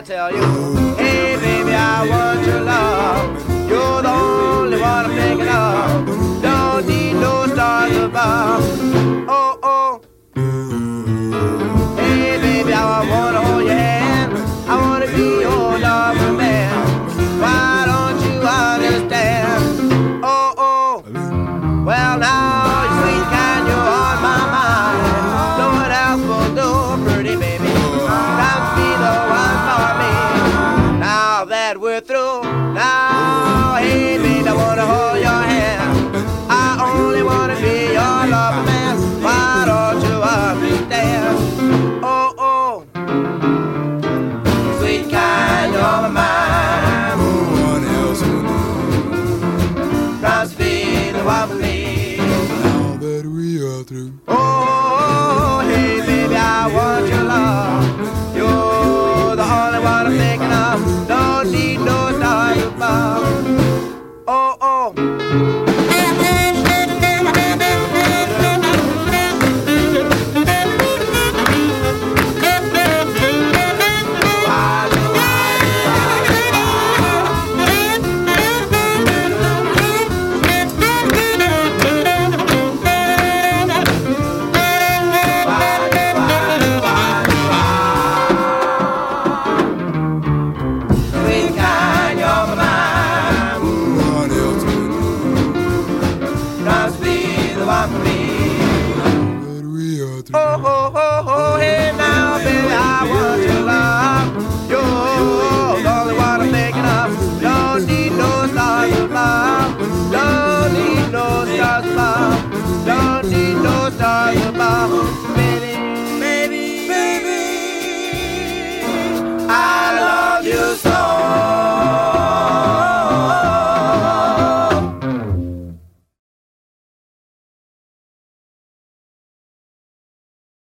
tell you, hey baby, I want your love. You're the only one I'm thinking of. Don't need no stars above. Oh, oh. Hey baby, I wanna hold your hand. I wanna be your lover man. Why don't you understand? Oh, oh. Well now, you sweet kind, you're on my mind. No one else will do, pretty baby. Come be the one for me. Now that we're through, now, hey baby, I wanna hold your hand. I only wanna be your lover man. Why don't you understand? Oh, oh. Sweet kind, you're my mind. No one else will do. Promise to be the one for me. Now that we are through. Oh, hey baby, I want your love. You're the only one I'm thinking of. Don't need no stars above. Oh, oh.